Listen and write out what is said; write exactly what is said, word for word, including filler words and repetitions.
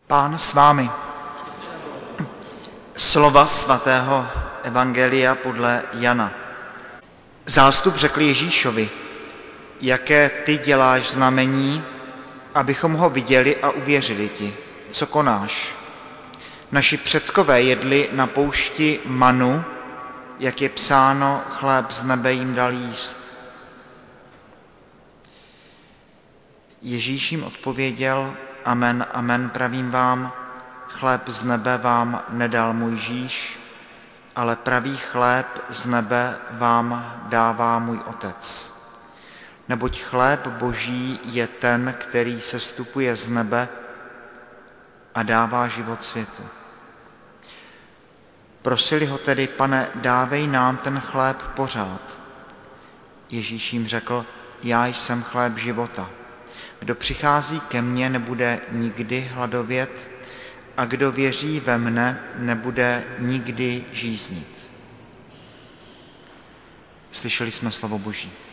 Pán s vámi. Slova svatého evangelia podle Jana. Zástup řekl Ježíšovi: jaké ty děláš znamení, abychom ho viděli a uvěřili ti, co konáš. Naši předkové jedli na poušti manu, jak je psáno, chléb z nebe jim dal jíst. Ježíš jim odpověděl: amen, amen, pravím vám, chléb z nebe vám nedal Mojžíš, ale pravý chléb z nebe vám dává můj Otec. Neboť chléb boží je ten, který sestupuje z nebe a dává život světu. Prosili ho tedy: Pane, dávej nám ten chléb pořád. Ježíš jim řekl: já jsem chléb života. Kdo přichází ke mně, nebude nikdy hladovět, a kdo věří ve mne, nebude nikdy žíznit. Slyšeli jsme slovo Boží.